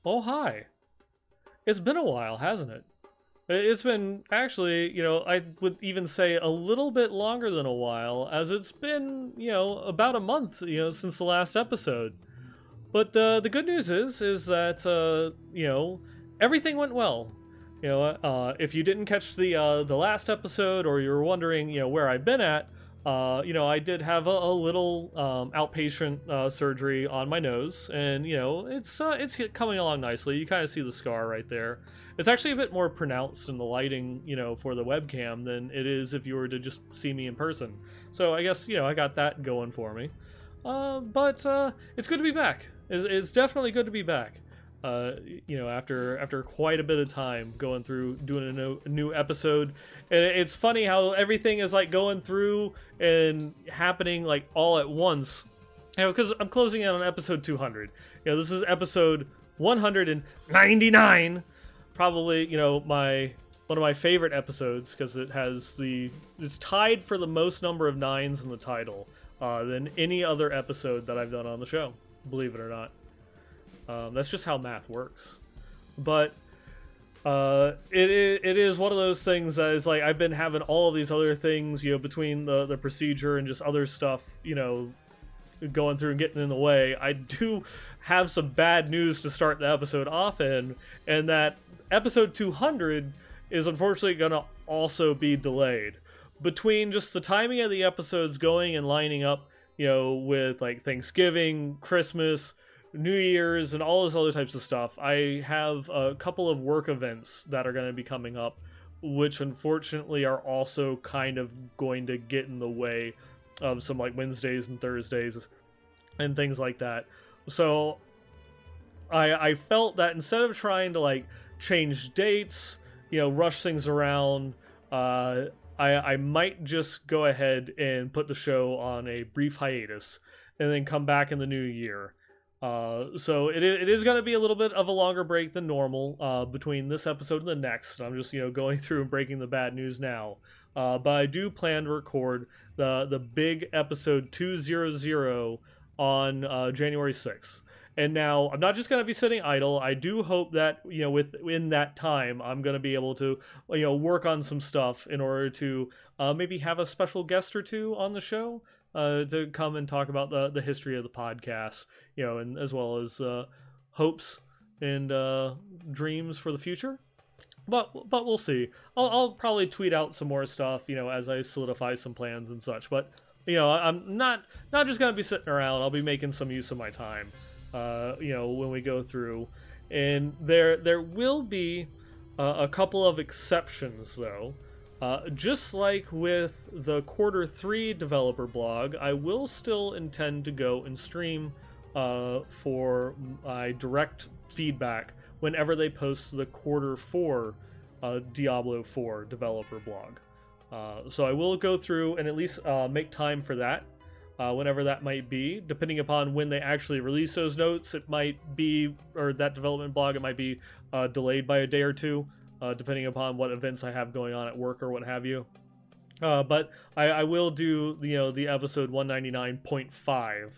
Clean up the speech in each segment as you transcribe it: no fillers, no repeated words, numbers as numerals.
Oh, hi. It's been a while, hasn't it? It's been actually, I would even say a little bit longer than a while, as it's been, about a month, since the last episode. But the good news is that, everything went well. If you didn't catch the last episode, or you were wondering, where I've been at, I did have a little outpatient surgery on my nose, and it's coming along nicely. You kind of see the scar right there. It's actually a bit more pronounced in the lighting, for the webcam than it is if you were to just see me in person. So I guess I got that going for me. But it's good to be back. It's definitely good to be back. After quite a bit of time going through doing a new episode, and it's funny how everything is like going through and happening like all at once. Because I'm closing in on episode 200. This is episode 199. Probably, one of my favorite episodes because it's tied for the most number of nines in the title than any other episode that I've done on the show. Believe it or not. That's just how math works. But it is one of those things that is like I've been having all of these other things, between the procedure and just other stuff, going through and getting in the way. I do have some bad news to start the episode off in, and that episode 200 is unfortunately going to also be delayed. Between just the timing of the episodes going and lining up, with like Thanksgiving, Christmas, New Year's, and all those other types of stuff, I have a couple of work events that are going to be coming up, which unfortunately are also kind of going to get in the way of some like Wednesdays and Thursdays and things like that. So I felt that instead of trying to like change dates, rush things around, I might just go ahead and put the show on a brief hiatus and then come back in the new year. So it is going to be a little bit of a longer break than normal between this episode and the next. I'm just going through and breaking the bad news now. But I do plan to record the big episode 200 on January 6th. And now I'm not just going to be sitting idle. I do hope that within that time I'm going to be able to work on some stuff in order to maybe have a special guest or two on the show. To come and talk about the history of the podcast, and as well as hopes and dreams for the future. But we'll see. I'll probably tweet out some more stuff, as I solidify some plans and such. But I'm not just gonna be sitting around. I'll be making some use of my time. When we go through, and there will be a couple of exceptions though. Just like with the quarter 3 developer blog, I will still intend to go and stream for my direct feedback whenever they post the quarter 4 Diablo 4 developer blog. So I will go through and at least make time for that, whenever that might be. Depending upon when they actually release those notes, it might be, or that development blog, it might be delayed by a day or two. Depending upon what events I have going on at work or what have you. But I will do the episode 199.5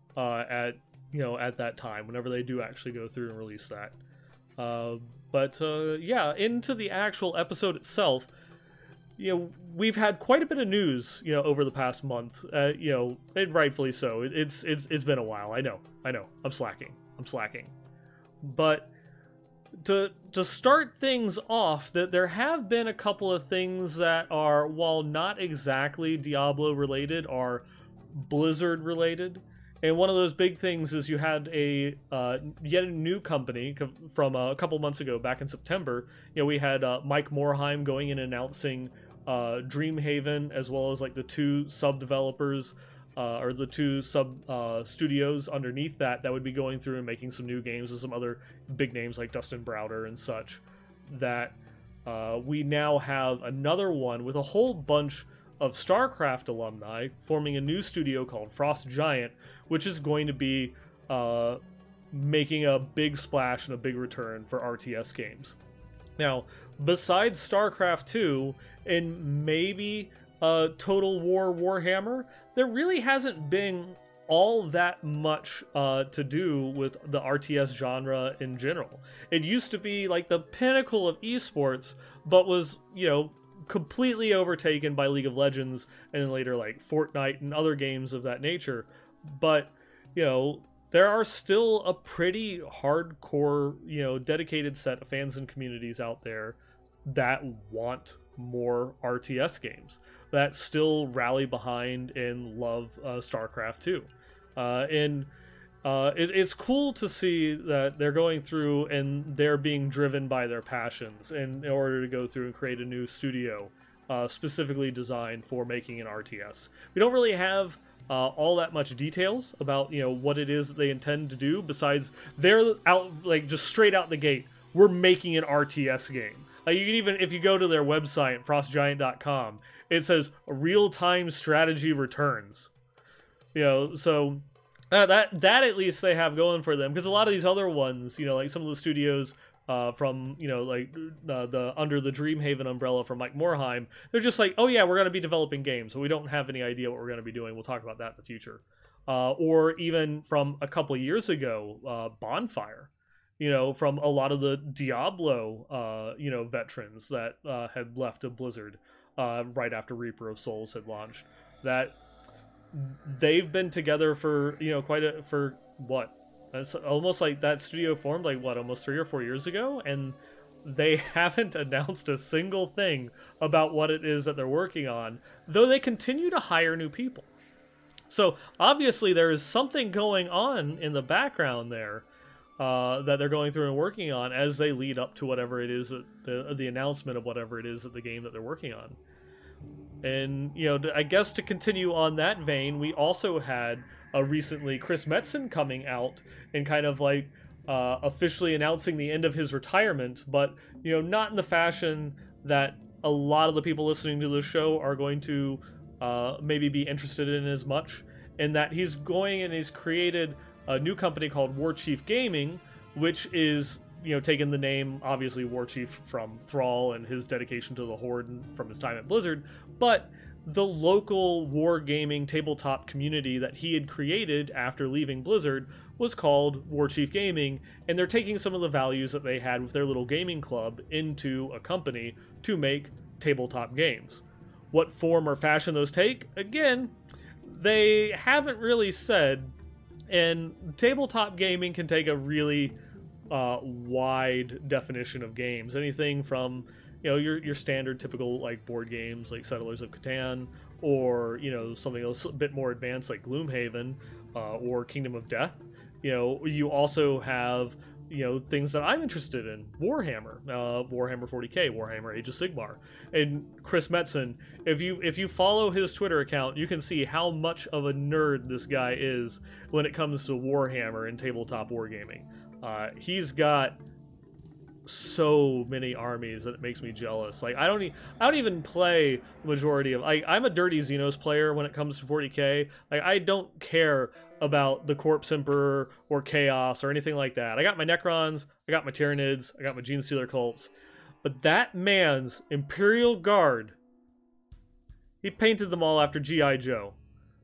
at that time, whenever they do actually go through and release that. But into the actual episode itself, we've had quite a bit of news over the past month, and rightfully so. It's been a while. I know I'm slacking, but to start things off, that there have been a couple of things that are, while not exactly Diablo related, are Blizzard related. And one of those big things is you had yet a new company from a couple months ago, back in September. We had Mike Morhaime going in and announcing Dreamhaven, as well as like the two sub developers or the two sub studios underneath that would be going through and making some new games with some other big names like Dustin Browder and such. That we now have another one with a whole bunch of StarCraft alumni forming a new studio called Frost Giant, which is going to be making a big splash and a big return for RTS games. Now, besides StarCraft 2 and maybe Total War Warhammer, there really hasn't been all that much to do with the RTS genre in general. It used to be like the pinnacle of esports, but was, completely overtaken by League of Legends and then later like Fortnite and other games of that nature. But, there are still a pretty hardcore, dedicated set of fans and communities out there that want more RTS games, that still rally behind and love StarCraft 2. It's cool to see that they're going through and they're being driven by their passions in order to go through and create a new studio specifically designed for making an RTS. We don't really have all that much details about what it is that they intend to do, besides they're out like just straight out the gate, we're making an RTS game. Like, you can even, if you go to their website, frostgiant.com, it says real-time strategy returns. So that at least they have going for them, because a lot of these other ones, like some of the studios from the under the Dreamhaven umbrella from Mike Morhaime, they're just like, oh yeah, we're going to be developing games, so we don't have any idea what we're going to be doing. We'll talk about that in the future. Or even from a couple of years ago, Bonfire. From a lot of the Diablo, veterans that had left of Blizzard right after Reaper of Souls had launched. That they've been together for, for what? It's almost like that studio formed almost 3 or 4 years ago, and they haven't announced a single thing about what it is that they're working on, though they continue to hire new people. So obviously there is something going on in the background there. That they're going through and working on as they lead up to whatever it is that the announcement of whatever it is that the game that they're working on. And I guess to continue on that vein, we also had recently Chris Metzen coming out and kind of officially announcing the end of his retirement, but not in the fashion that a lot of the people listening to the show are going to maybe be interested in as much, in that he's going and he's created a new company called Warchief Gaming, which is, taking the name, obviously, Warchief from Thrall and his dedication to the Horde from his time at Blizzard, but the local wargaming tabletop community that he had created after leaving Blizzard was called Warchief Gaming, and they're taking some of the values that they had with their little gaming club into a company to make tabletop games. What form or fashion those take, again, they haven't really said. And tabletop gaming can take a really wide definition of games. Anything from, your standard typical board games like Settlers of Catan, or, something else a bit more advanced like Gloomhaven or Kingdom of Death. You also have, things that I'm interested in. Warhammer, Warhammer 40k, Warhammer Age of Sigmar. And Chris Metzen, if you follow his Twitter account, you can see how much of a nerd this guy is when it comes to Warhammer and tabletop wargaming. He's got so many armies that it makes me jealous. I don't even play the majority of. I'm a dirty Xenos player when it comes to 40k. I don't care about the Corpse Emperor or Chaos or anything like that. I got my Necrons, I got my Tyranids, I got my Genestealer cults, but that man's Imperial Guard, he painted them all after G.I. Joe.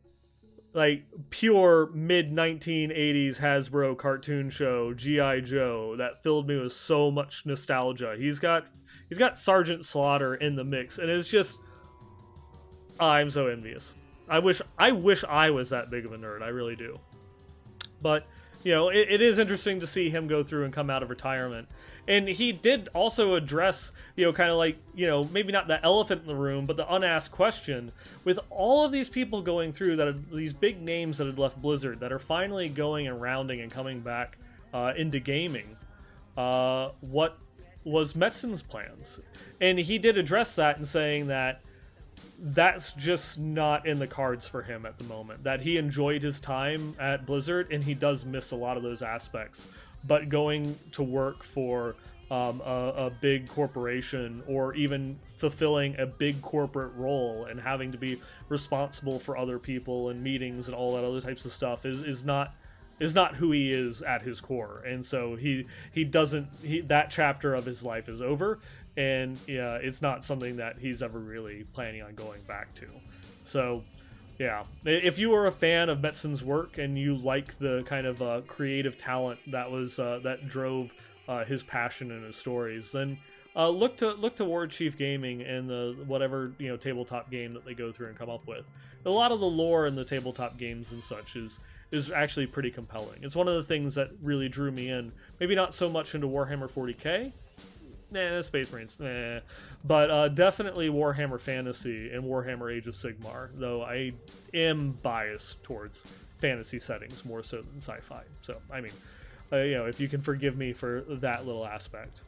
Pure mid-1980s Hasbro cartoon show, G.I. Joe, that filled me with so much nostalgia. He's got Sergeant Slaughter in the mix, and it's just, I'm so envious. I wish I was that big of a nerd. I really do. But, it is interesting to see him go through and come out of retirement. And he did also address, kind of maybe not the elephant in the room, but the unasked question. With all of these people going through, these big names that had left Blizzard, that are finally going and rounding and coming back into gaming, what was Metzen's plans? And he did address that in saying that that's just not in the cards for him at the moment. That he enjoyed his time at Blizzard, and he does miss a lot of those aspects. But going to work for a big corporation, or even fulfilling a big corporate role and having to be responsible for other people and meetings and all that other types of stuff is not who he is at his core. And so that chapter of his life is over, and it's not something that he's ever really planning on going back to. So Yeah, if you are a fan of Metzen's work and you like the kind of creative talent that was that drove his passion and his stories, then look to War Chief Gaming and the whatever tabletop game that they go through and come up with. A lot of the lore in the tabletop games and such is actually pretty compelling. It's one of the things that really drew me in. Maybe not so much into Warhammer 40k. Space Marines, but definitely Warhammer Fantasy and Warhammer Age of Sigmar, though I am biased towards fantasy settings more so than sci-fi. So, I mean, if you can forgive me for that little aspect.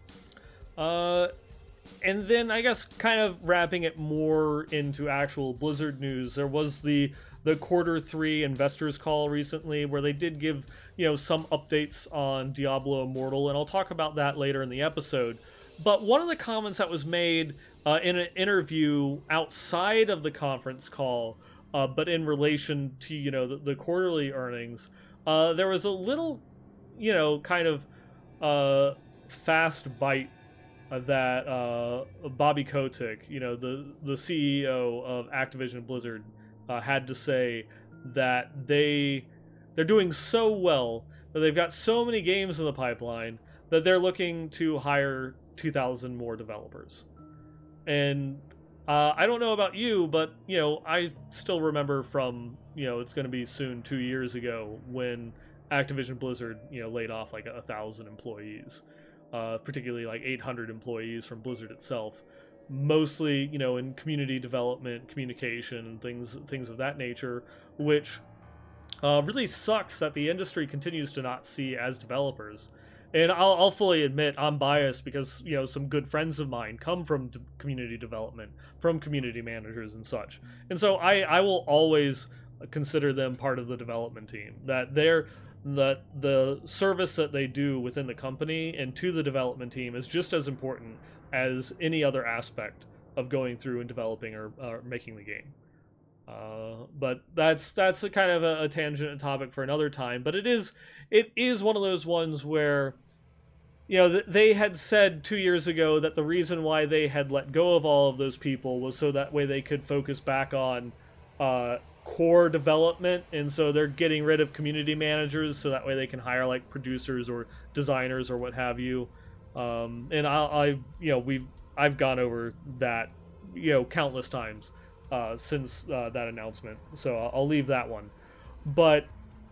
And then I guess kind of wrapping it more into actual Blizzard news, there was the Q3 investors call recently where they did give some updates on Diablo Immortal, and I'll talk about that later in the episode. But one of the comments that was made in an interview outside of the conference call, but in relation to the quarterly earnings, there was a little kind of fast bite that Bobby Kotick, the CEO of Activision Blizzard, had to say that they're doing so well that they've got so many games in the pipeline that they're looking to hire 2,000 more developers. And I don't know about you, but I still remember from it's going to be soon 2 years ago when Activision Blizzard laid off like 1,000 employees, particularly like 800 employees from Blizzard itself. Mostly, in community development, communication, things of that nature, which really sucks that the industry continues to not see as developers. And I'll fully admit I'm biased because some good friends of mine come from community development, from community managers and such, and so I will always consider them part of the development team. That the service that they do within the company and to the development team is just as important as any other aspect of going through and developing or making the game. But that's a kind of a tangent topic for another time. But it is one of those ones where they had said 2 years ago that the reason why they had let go of all of those people was so that way they could focus back on core development, and so they're getting rid of community managers so that way they can hire like producers or designers or what have you. And I've gone over that countless times since that announcement, so I'll leave that one. But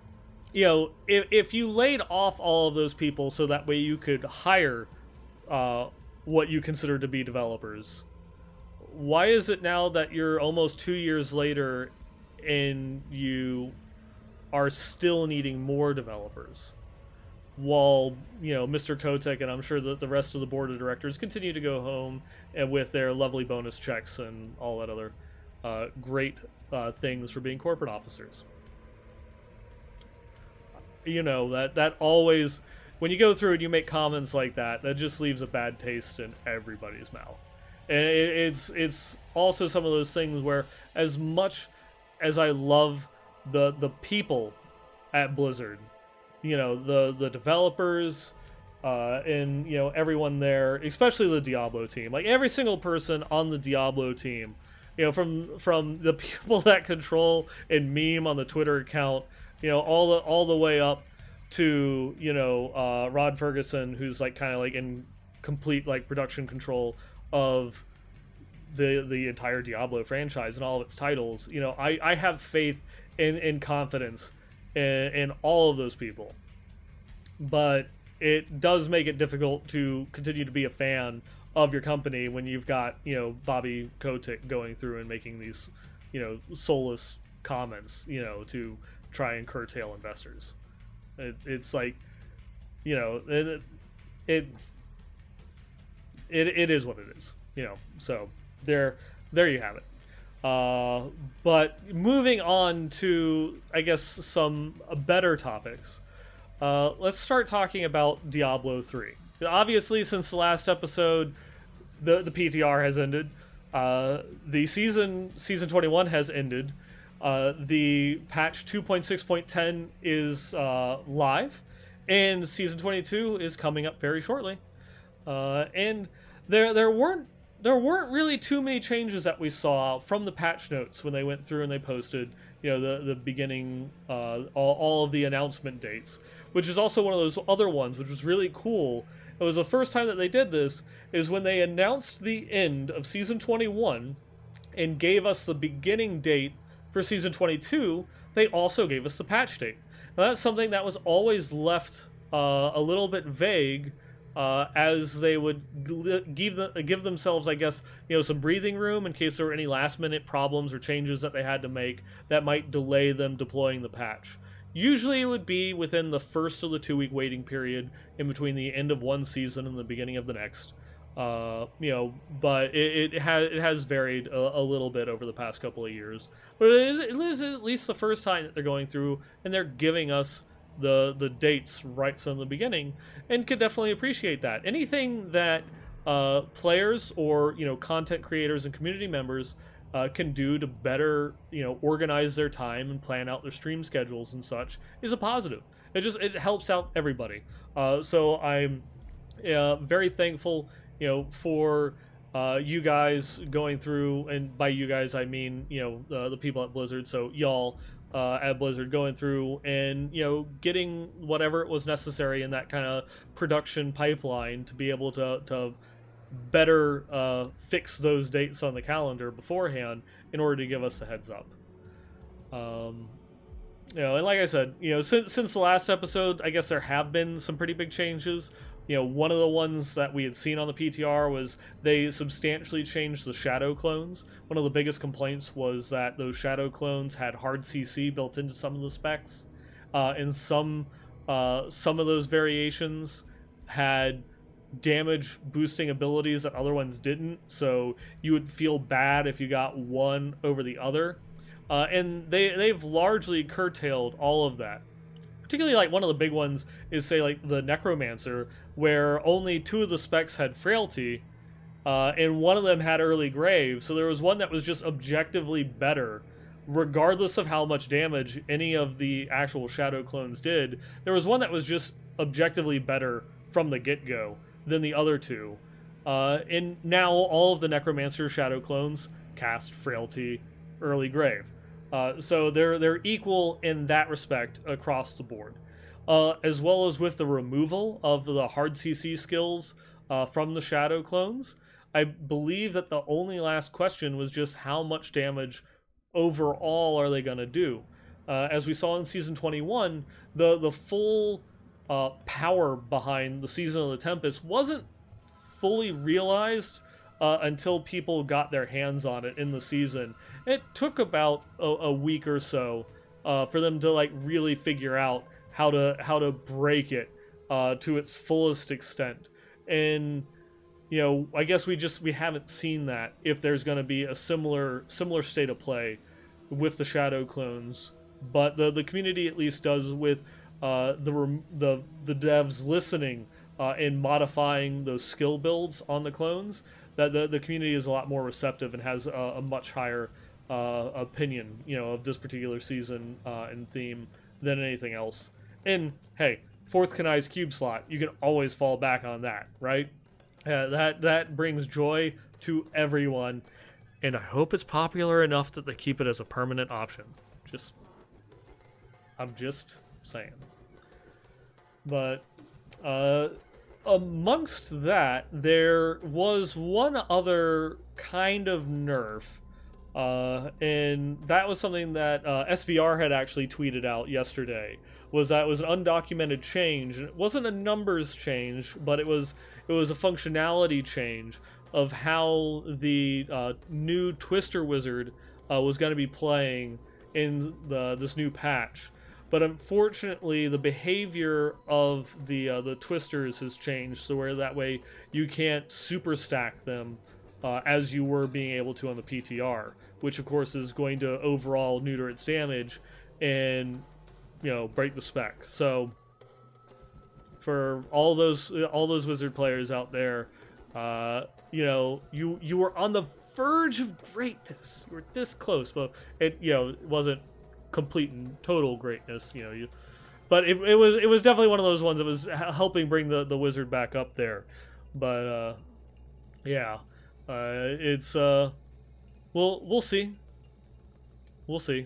if you laid off all of those people so that way you could hire what you consider to be developers, why is it now that you're almost 2 years later and you are still needing more developers? While Mr. Kotick and I'm sure that the rest of the board of directors continue to go home and with their lovely bonus checks and all that other great things for being corporate officers. That always, when you go through and you make comments like that just leaves a bad taste in everybody's mouth. And it's also some of those things where, as much as I love the people at Blizzard, the developers, and everyone there, especially the Diablo team, like every single person on the Diablo team, from the people that control and meme on the Twitter account, all the way up to Rod Ferguson, who's like kind of like in complete like production control of the entire Diablo franchise and all of its titles. I have faith and confidence in all of those people, but it does make it difficult to continue to be a fan of your company when you've got Bobby Kotick going through and making these soulless comments to try and curtail investors. It's like it is what it is, so there you have it. But moving on to, I guess, some better topics, let's start talking about Diablo 3. Obviously, since the last episode, the PTR has ended. The season 21 has ended. The patch 2.6.10 is live, and season 22 is coming up very shortly. And there weren't there weren't really too many changes that we saw from the patch notes when they went through and they posted, the beginning, all of the announcement dates, which is also one of those other ones, which was really cool. It was the first time that they did this, is when they announced the end of Season 21 and gave us the beginning date for Season 22, they also gave us the patch date. Now, that's something that was always left a little bit vague, as they would give themselves, I guess, some breathing room in case there were any last-minute problems or changes that they had to make that might delay them deploying the patch. Usually it would be within the first of the 2-week waiting period in between the end of one season and the beginning of the next. But it has varied a little bit over the past couple of years. But it is at least the first time that they're going through and they're giving us the dates right from the beginning, and could definitely appreciate that. Anything that players or content creators and community members can do to better organize their time and plan out their stream schedules and such is a positive. It helps out everybody. So I'm very thankful for you guys going through, and by you guys I mean the people at Blizzard, so y'all at Blizzard going through and getting whatever it was necessary in that kind of production pipeline to be able to better fix those dates on the calendar beforehand in order to give us a heads up. And like I said, since the last episode, I guess there have been some pretty big changes. One of the ones that we had seen on the PTR was they substantially changed the shadow clones. One of the biggest complaints was that those shadow clones had hard CC built into some of the specs, and some of those variations had damage boosting abilities that other ones didn't, so you would feel bad if you got one over the other. And they've largely curtailed all of that. Particularly, like, one of the big ones is, say, like, the Necromancer, where only 2 of the specs had Frailty, and one of them had Early Grave, so there was one that was just objectively better, regardless of how much damage any of the actual Shadow clones did. There was one that was just objectively better from the get-go than the other 2. And now all of the Necromancer Shadow clones cast Frailty, Early Grave. So they're equal in that respect across the board, as well as with the removal of the hard CC skills from the Shadow clones. I believe that the only last question was just how much damage overall are they going to do. As we saw in Season 21, the full power behind the Season of the Tempest wasn't fully realized until people got their hands on it in the season. It took about a week or so for them to really figure out how to break it to its fullest extent. And I guess we haven't seen that, if there's going to be a similar state of play with the Shadow clones. But the community at least does, with the devs listening and modifying those skill builds on the clones. That the community is a lot more receptive and has a much higher opinion, of this particular season and theme than anything else. And hey, 4th Kanai's cube slot, you can always fall back on that, right? That brings joy to everyone, and I hope it's popular enough that they keep it as a permanent option. I'm just saying. But amongst that, there was one other kind of nerf, and that was something that SVR had actually tweeted out yesterday. Was that it was an undocumented change, and it wasn't a numbers change, but it was a functionality change of how the new Twister Wizard was going to be playing in this new patch. But unfortunately, the behavior of the Twisters has changed, so where that way you can't super stack them as you were being able to on the PTR, which of course is going to overall neuter its damage and break the spec. So for all those Wizard players out there, you were on the verge of greatness. You were this close, but it wasn't complete and total greatness, but it was definitely one of those ones that was helping bring the Wizard back up there. But yeah, It's we'll see. We'll see.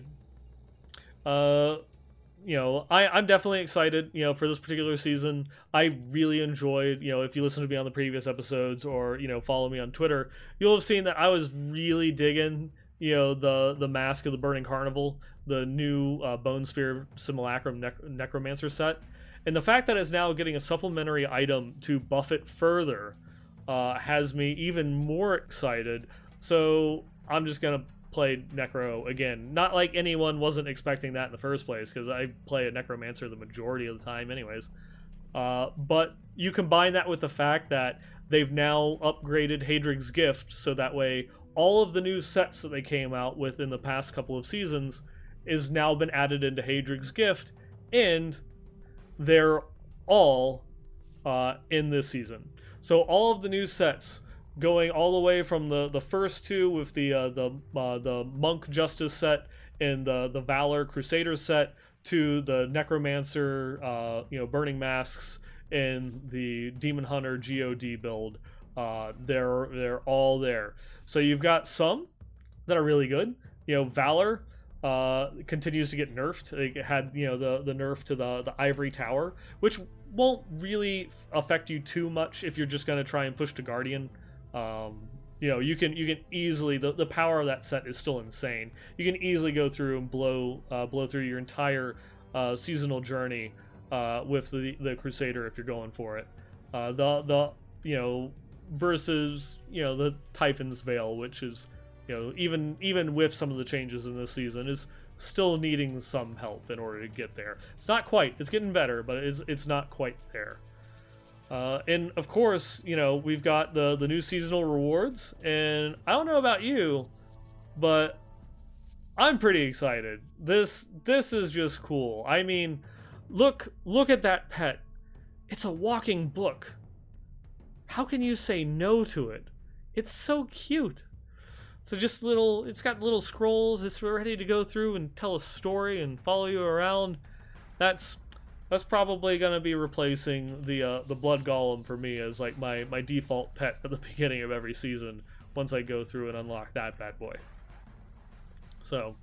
I'm definitely excited, for this particular season. I really enjoyed, if you listen to me on the previous episodes or, follow me on Twitter, you'll have seen that I was really digging, the Mask of the Burning Carnival, the new Bone Spear Simulacrum Necromancer set. And the fact that it's now getting a supplementary item to buff it further has me even more excited. So I'm just going to play Necro again. Not like anyone wasn't expecting that in the first place, because I play a Necromancer the majority of the time anyways. But you combine that with the fact that they've now upgraded Hadrig's Gift, so that way all of the new sets that they came out with in the past couple of seasons is now been added into Hadrig's Gift, and they're all in this season. So all of the new sets, going all the way from the first two with the Monk Justice set and the Valor Crusader set, to the Necromancer Burning Masks and the Demon Hunter GOD build. They're all there. So you've got some that are really good. Valor continues to get nerfed. It had the nerf to the Ivory Tower, which won't really affect you too much if you're just going to try and push to Guardian. You can easily, the power of that set is still insane. You can easily go through and blow through your entire seasonal journey with the Crusader if you're going for it. Versus the Typhon's Veil, which is even with some of the changes in this season, is still needing some help in order to get there. It's not quite. It's getting better, but it's not quite there. And of course, we've got the new seasonal rewards, and I don't know about you, but I'm pretty excited. This is just cool. I mean, look at that pet. It's a walking book. How can you say no to it? It's so cute. So it's got little scrolls. It's ready to go through and tell a story and follow you around. That's probably going to be replacing the Blood Golem for me as like my default pet at the beginning of every season once I go through and unlock that bad boy. So,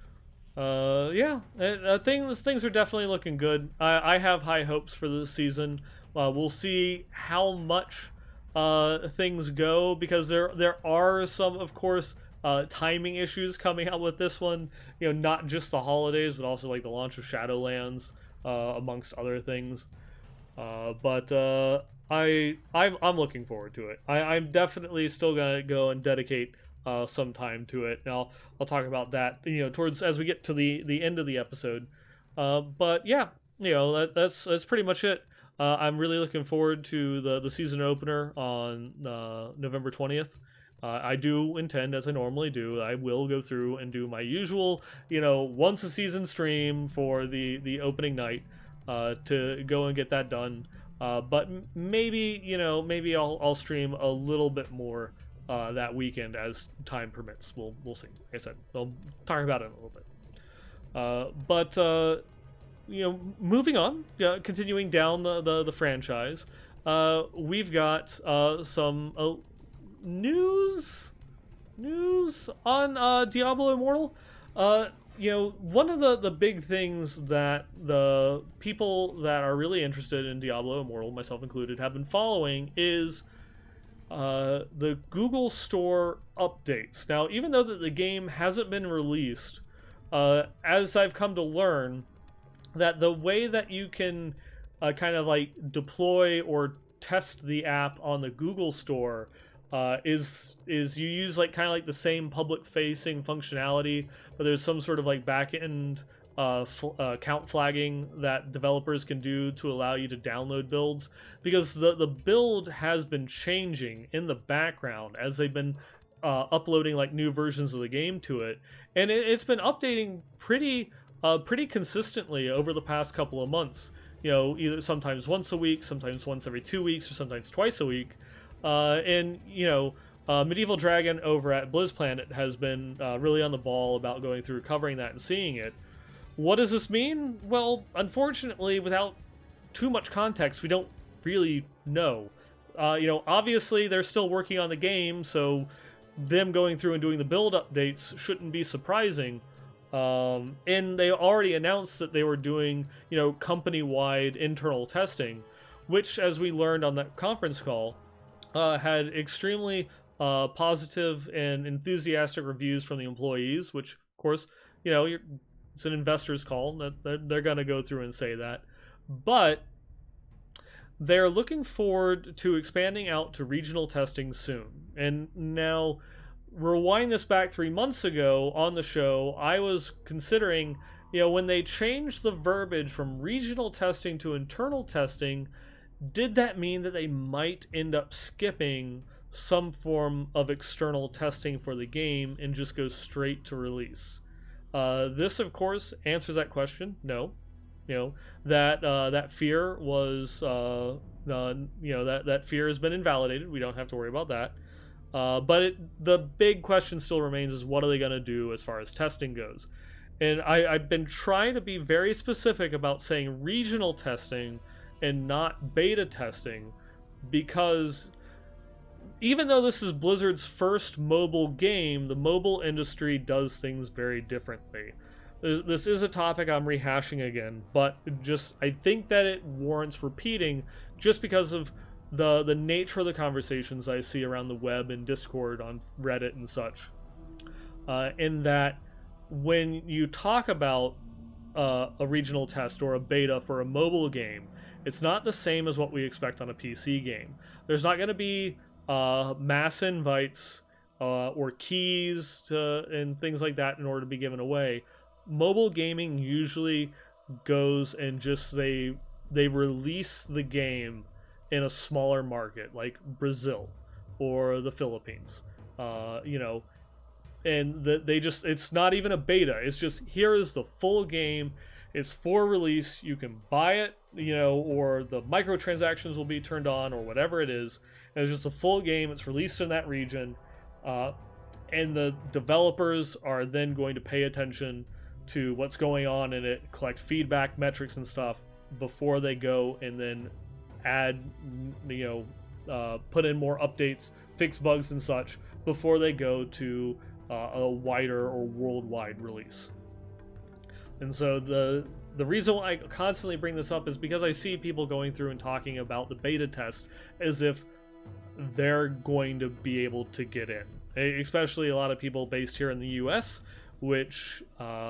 things are definitely looking good. I have high hopes for this season. We'll see how much things go, because there are some, of course, timing issues coming out with this one. Not just the holidays, but also like the launch of Shadowlands. Amongst other things, but I'm looking forward to it. I'm definitely still gonna go and dedicate some time to it. Now I'll talk about that towards as we get to the end of the episode. But yeah, that's pretty much it. I'm really looking forward to the season opener on November 20th. I do intend, as I normally do, I will go through and do my usual, once a season stream for the opening night, to go and get that done. But maybe I'll stream a little bit more that weekend as time permits. We'll see. Like I said, I'll talk about it in a little bit. Moving on, continuing down the franchise, we've got some news on Diablo Immortal. One of the big things that the people that are really interested in Diablo Immortal, myself included, have been following is the Google Store updates. Now, even though the game hasn't been released, as I've come to learn, that the way that you can kind of like deploy or test the app on the Google Store is you use like kind of like the same public facing functionality, but there's some sort of like back end count flagging that developers can do to allow you to download builds, because the build has been changing in the background as they've been uploading like new versions of the game to it, and it's been updating pretty consistently over the past couple of months. Either sometimes once a week, sometimes once every 2 weeks, or sometimes twice a week. Medieval Dragon over at BlizzPlanet has been really on the ball about going through, covering that, and seeing it. What does this mean? Well, unfortunately, without too much context, we don't really know. obviously they're still working on the game, so them going through and doing the build updates shouldn't be surprising. And they already announced that they were doing, company-wide internal testing, which, as we learned on that conference call, had extremely positive and enthusiastic reviews from the employees, which, of course, it's an investor's call. That they're going to go through and say that. But they're looking forward to expanding out to regional testing soon. And now, rewind this back 3 months ago on the show, I was considering, when they changed the verbiage from regional testing to internal testing, did that mean that they might end up skipping some form of external testing for the game and just go straight to release? This, of course, answers that question. No. That fear was, that fear has been invalidated. We don't have to worry about that. But the big question still remains is, what are they going to do as far as testing goes? And I've been trying to be very specific about saying regional testing and not beta testing, because even though this is Blizzard's first mobile game, the mobile industry does things very differently. This is a topic I'm rehashing again, but I think that it warrants repeating just because of the nature of the conversations I see around the web and Discord, on Reddit and such. In that, when you talk about a regional test or a beta for a mobile game, it's not the same as what we expect on a PC game. There's not going to be mass invites or keys and things like that in order to be given away. Mobile gaming usually goes and just they release the game in a smaller market like Brazil or the Philippines, and it's not even a beta. It's just, here is the full game. It's for release. You can buy it, or the microtransactions will be turned on or whatever it is. And it's just a full game. It's released in that region, and the developers are then going to pay attention to what's going on in it, collect feedback, metrics and stuff before they go and then add, put in more updates, fix bugs and such before they go to a wider or worldwide release. And so the reason why I constantly bring this up is because I see people going through and talking about the beta test as if they're going to be able to get in, especially a lot of people based here in the US, which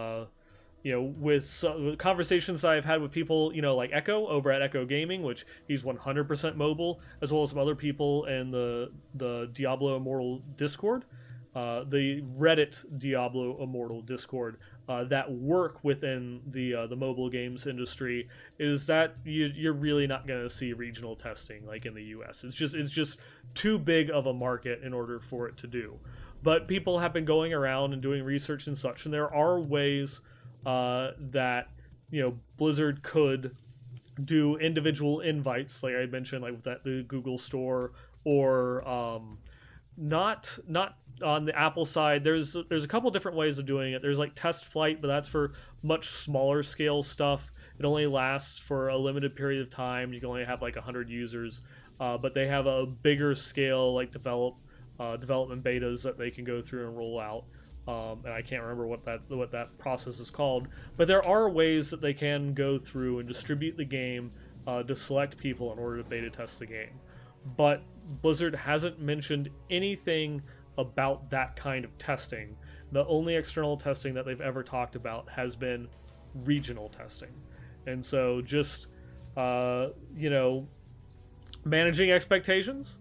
with conversations I've had with people, like Echo over at Echo Gaming, which he's 100% mobile, as well as some other people in the Diablo Immortal Discord, the Reddit Diablo Immortal Discord, that work within the mobile games industry, is that you're really not going to see regional testing like in the US. It's just too big of a market in order for it to do. But people have been going around and doing research and such, and there are ways that Blizzard could do individual invites, like I mentioned, like with the Google Store, or not on the Apple side. There's a couple different ways of doing it. There's like Test Flight, but that's for much smaller scale stuff. It only lasts for a limited period of time. You can only have like 100 users, but they have a bigger scale, like development betas that they can go through and roll out. And I can't remember what that process is called, but there are ways that they can go through and distribute the game to select people in order to beta test the game. But Blizzard hasn't mentioned anything about that kind of testing. The only external testing that they've ever talked about has been regional testing. And so just managing expectations,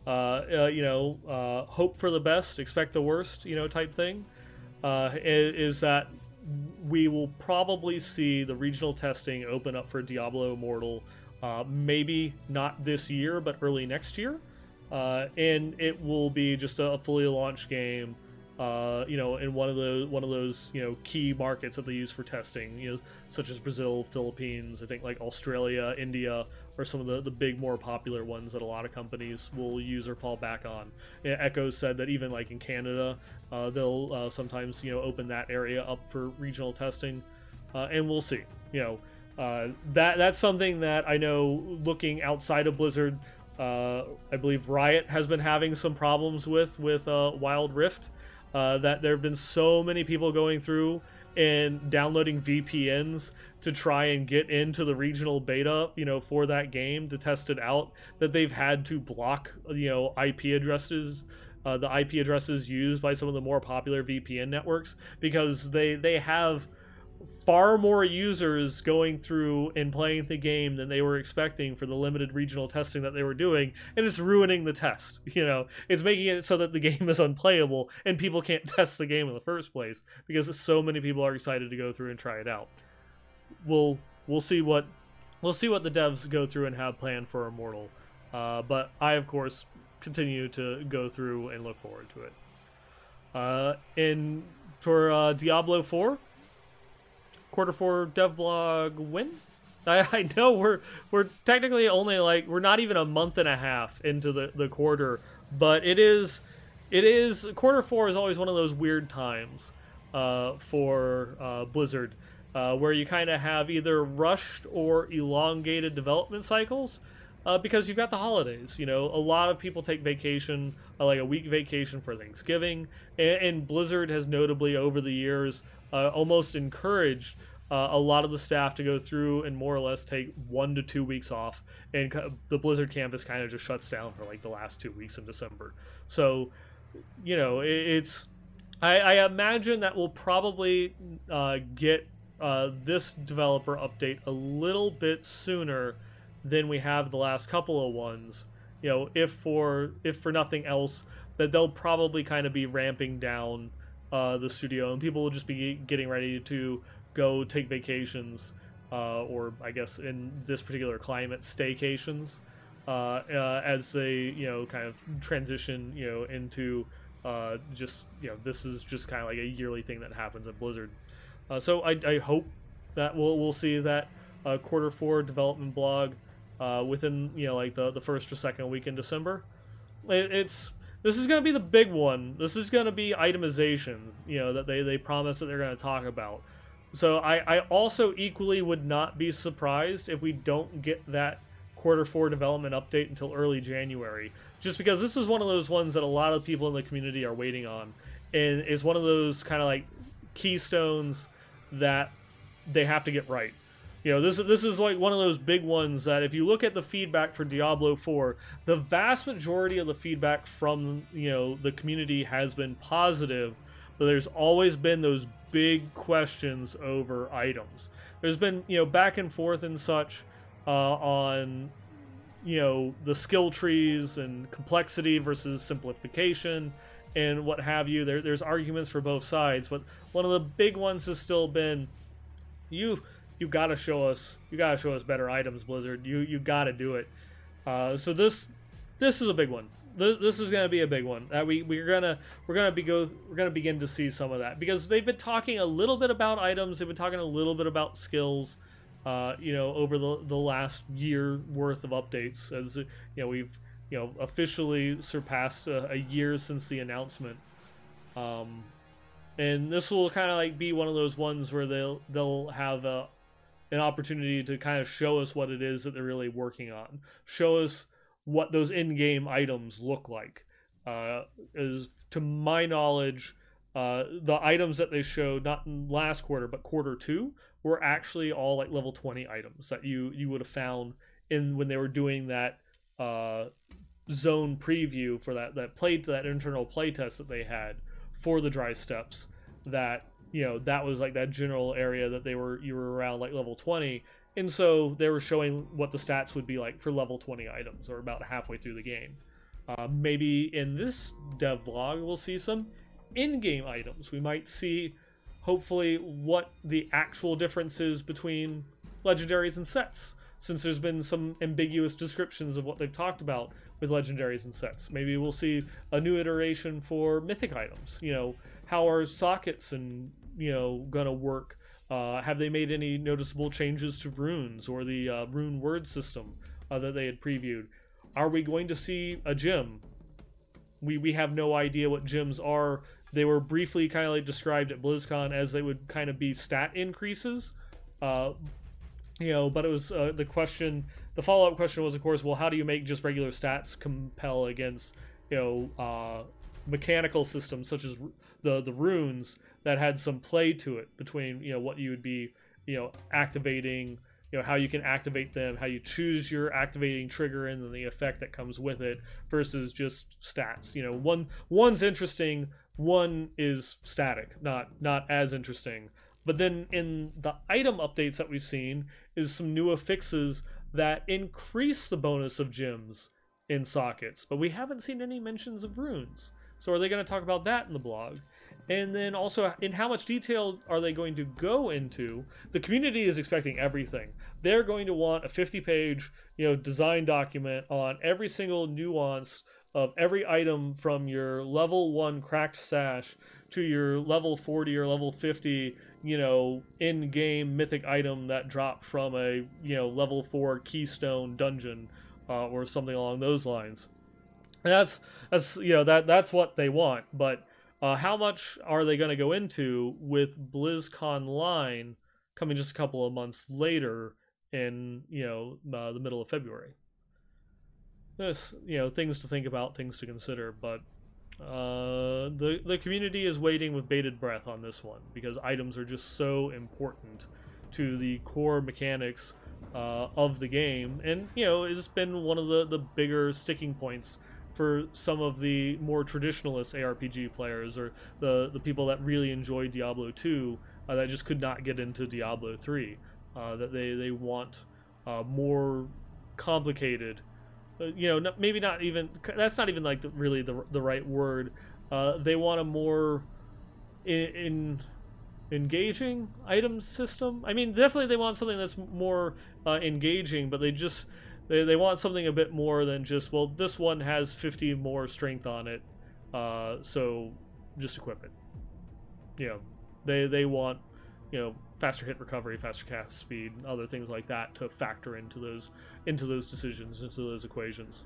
hope for the best, expect the worst, type thing, is that we will probably see the regional testing open up for Diablo Immortal, maybe not this year, but early next year. And it will be just a fully launched game, in one of those key markets that they use for testing, such as Brazil, Philippines, I think like Australia, India, or some of the big, more popular ones that a lot of companies will use or fall back on. Echo said that even like in Canada, they'll sometimes open that area up for regional testing, and we'll see. That's something that I know, looking outside of Blizzard, I believe Riot has been having some problems with Wild Rift. That there have been so many people going through and downloading VPNs to try and get into the regional beta, for that game to test it out, that they've had to block, IP addresses, the IP addresses used by some of the more popular VPN networks, because they have far more users going through and playing the game than they were expecting for the limited regional testing that they were doing, and it's ruining the test. It's making it so that the game is unplayable and people can't test the game in the first place because so many people are excited to go through and try it out. We'll see what the devs go through and have planned for Immortal, but I of course continue to go through and look forward to it. And for Diablo 4, Q4 devblog win. I know we're technically only we're not even a month and a half into the quarter, but it is Q4 is always one of those weird times for Blizzard, where you kind of have either rushed or elongated development cycles, because you've got the holidays. A lot of people take vacation, like a week vacation for Thanksgiving, and Blizzard has notably over the years almost encouraged a lot of the staff to go through and more or less take 1 to 2 weeks off, and the Blizzard campus kind of just shuts down for the last 2 weeks in December. So, it's I imagine that we'll probably get this developer update a little bit sooner than we have the last couple of ones. If for nothing else, that they'll probably kind of be ramping down the studio, and people will just be getting ready to go take vacations, or I guess in this particular climate, staycations, as they kind of transition into this is just kind of like a yearly thing that happens at Blizzard. So I hope that we'll see that Q4 development blog within the first or second week in December. This is going to be the big one. This is going to be itemization, that they promise that they're going to talk about. So I also equally would not be surprised if we don't get that Q4 development update until early January, just because this is one of those ones that a lot of people in the community are waiting on, and is one of those kind of keystones that they have to get right. This is one of those big ones that if you look at the feedback for Diablo 4, the vast majority of the feedback from the community has been positive, but there's always been those big questions over items. There's been back and forth and such on the skill trees and complexity versus simplification and what have you. There's arguments for both sides, but one of the big ones has still been you got to show us better items, Blizzard. You got to do it. So this is a big one. This is going to be a big one. We're gonna begin to see some of that, because they've been talking a little bit about items. They've been talking a little bit about skills, over the last year worth of updates, as we've officially surpassed a year since the announcement. And this will kind of be one of those ones where they'll have an opportunity to kind of show us what it is that they're really working on. Show us what those in-game items look like. As to my knowledge, the items that they showed, not in last quarter, but Q2, were actually all level 20 items that you would have found when they were doing that zone preview for that internal playtest that they had for the Dry Steppes. That that was that general area that you were around level 20. And so they were showing what the stats would be for level 20 items, or about halfway through the game. Maybe in this dev blog we'll see some in-game items. We might see, hopefully, what the actual difference is between legendaries and sets, since there's been some ambiguous descriptions of what they've talked about with legendaries and sets. Maybe we'll see a new iteration for mythic items. How are sockets and gonna work? Have they made any noticeable changes to runes or the rune word system that they had previewed? Are we going to see a gem? We have no idea what gems are. They were briefly kind of described at BlizzCon as they would kind of be stat increases. But it was the question. The follow-up question was, of course, well, how do you make just regular stats compel against mechanical systems such as the runes that had some play to it between what you would be activating, how you can activate them, how you choose your activating trigger, and then the effect that comes with it versus just stats. One's interesting, one is static, not as interesting. But then in the item updates that we've seen is some new affixes that increase the bonus of gems in sockets, but we haven't seen any mentions of runes. So are they going to talk about that in the blog? And then also, in how much detail are they going to go into? The community is expecting everything. They're going to want a 50-page, design document on every single nuance of every item, from your level 1 cracked sash to your level 40 or level 50, in-game mythic item that dropped from a, level 4 keystone dungeon, or something along those lines. And that's what they want, but how much are they going to go into with BlizzConline coming just a couple of months later in the middle of February? There's things to think about, things to consider, but the community is waiting with bated breath on this one because items are just so important to the core mechanics of the game, and it's been one of the bigger sticking points for some of the more traditionalist ARPG players, or the people that really enjoy Diablo 2 that just could not get into Diablo 3, that they want more complicated, maybe not even, that's not even like really the right word. They want a more engaging item system. I mean, definitely they want something that's more engaging, but they want something a bit more than just, well, this one has 50 more strength on it, so just equip it. They want faster hit recovery, faster cast speed, other things like that to factor into those decisions, into those equations.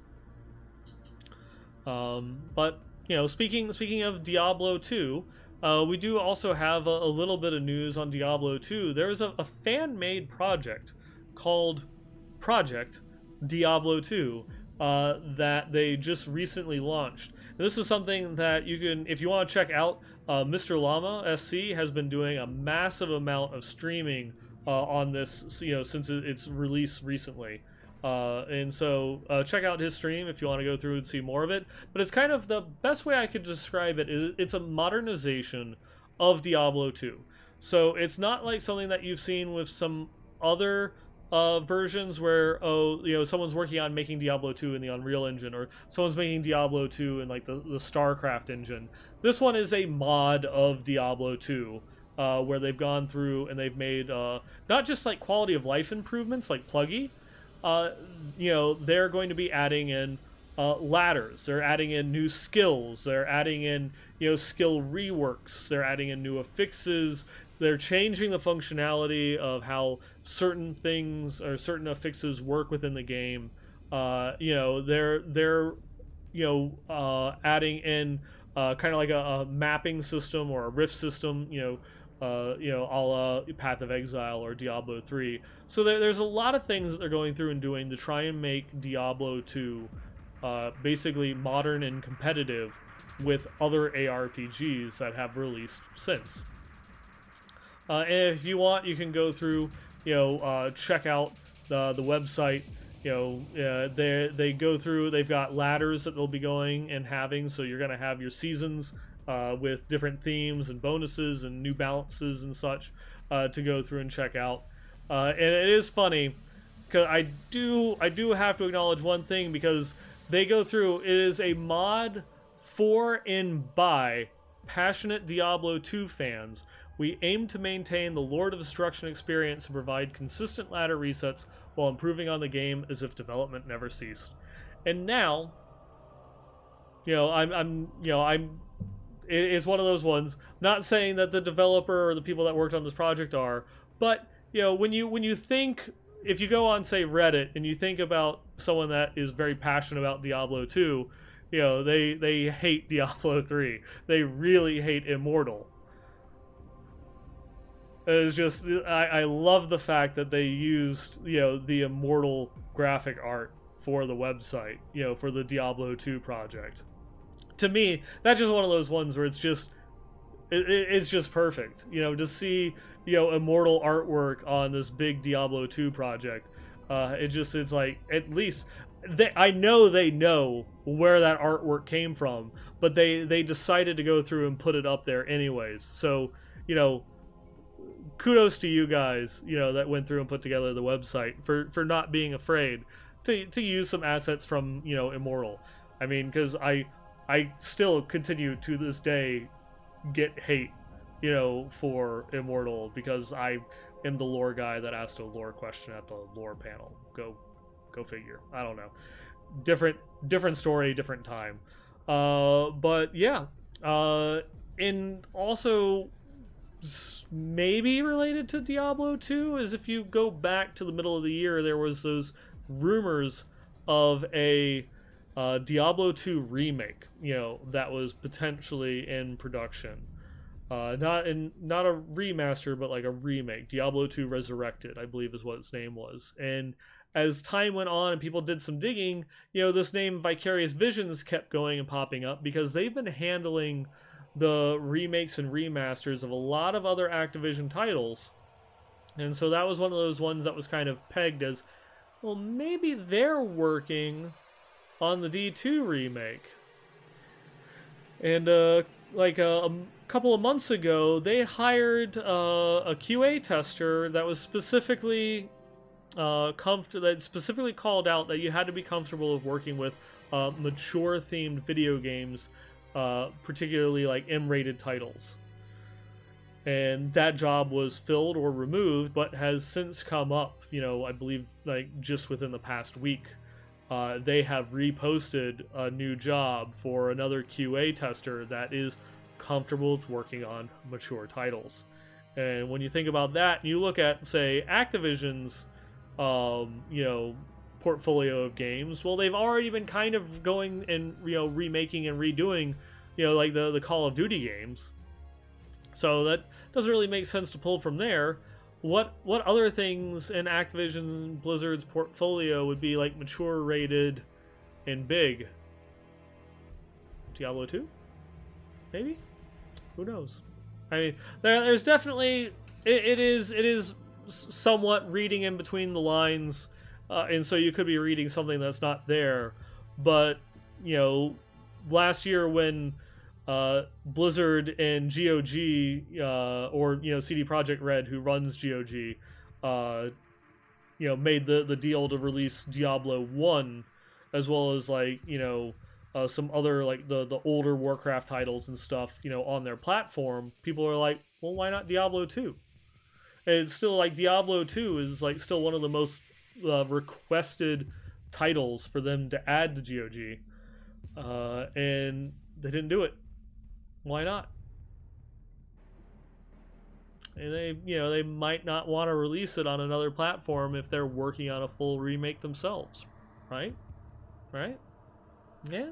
But speaking of Diablo 2, we do also have a little bit of news on Diablo 2. There's a fan-made project called Project Diablo 2 that they just recently launched. And this is something that you can, if you want to check out, Mr. Llama SC has been doing a massive amount of streaming on this, since its release recently. And so check out his stream if you want to go through and see more of it. But it's kind of, the best way I could describe it is it's a modernization of Diablo 2. So it's not like something that you've seen with some other versions where someone's working on making Diablo 2 in the Unreal Engine, or someone's making Diablo 2 in like the StarCraft engine. This one is a mod of Diablo 2, where they've gone through and they've made not just like quality of life improvements like Pluggy. They're going to be adding in ladders. They're adding in new skills. They're adding in skill reworks. They're adding in new affixes. They're changing the functionality of how certain things or certain affixes work within the game. They're adding in kind of like a mapping system or a rift system, a la Path of Exile or Diablo 3. So there's a lot of things that they're going through and doing to try and make Diablo 2 basically modern and competitive with other ARPGs that have released since. And if you want, you can go through, check out the website. They go through, they've got ladders that they'll be going and having, so you're going to have your seasons with different themes and bonuses and new balances and such to go through and check out. And it is funny, because I do have to acknowledge one thing, because they go through, it is a mod for and by passionate Diablo 2 fans. We aim to maintain the Lord of Destruction experience and provide consistent ladder resets while improving on the game as if development never ceased. And now, it's one of those ones. Not saying that the developer or the people that worked on this project are, but when you think, if you go on, say, Reddit, and you think about someone that is very passionate about Diablo 2, they hate Diablo 3. They really hate Immortal. It's just I love the fact that they used the Immortal graphic art for the website, for the Diablo 2 project. To me, that's just one of those ones where it's just it's just perfect. To see Immortal artwork on this big Diablo 2 project. It's like, at least I know they know where that artwork came from, but they decided to go through and put it up there anyways. So kudos to you guys, that went through and put together the website for not being afraid to use some assets from Immortal. I mean, because I still continue to this day get hate for Immortal because I am the lore guy that asked a lore question at the lore panel. Go figure. I don't know. Different story, different time. But yeah. And also maybe related to Diablo 2 is, if you go back to the middle of the year, there was those rumors of a Diablo 2 remake, that was potentially in production. Not a remaster, but like a remake. Diablo 2 Resurrected, I believe is what its name was. And as time went on and people did some digging, this name Vicarious Visions kept going and popping up because they've been handling the remakes and remasters of a lot of other Activision titles. And so that was one of those ones that was kind of pegged as, well, maybe they're working on the D2 remake. And like a couple of months ago, they hired a QA tester that was specifically that specifically called out that you had to be comfortable with working with mature themed video games, particularly like M-rated titles. And that job was filled or removed, but has since come up, I believe like just within the past week. They have reposted a new job for another QA tester that is comfortable with working on mature titles. And when you think about that, and you look at, say, Activision's portfolio of games, well, they've already been kind of going and remaking and redoing like the Call of Duty games. So that doesn't really make sense to pull from there. What other things in Activision Blizzard's portfolio would be like mature rated and big? Diablo 2? Maybe? Who knows? I mean, there's definitely it is somewhat reading in between the lines, and so you could be reading something that's not there. But last year when Blizzard and GOG, or CD Projekt Red, who runs GOG, made the deal to release Diablo 1, as well as like some other like the older Warcraft titles and stuff, on their platform. People are like, well, why not Diablo 2? And it's still like Diablo 2 is like still one of the most requested titles for them to add to GOG, and they didn't do it. Why not? And they might not want to release it on another platform if they're working on a full remake themselves, right? Yeah.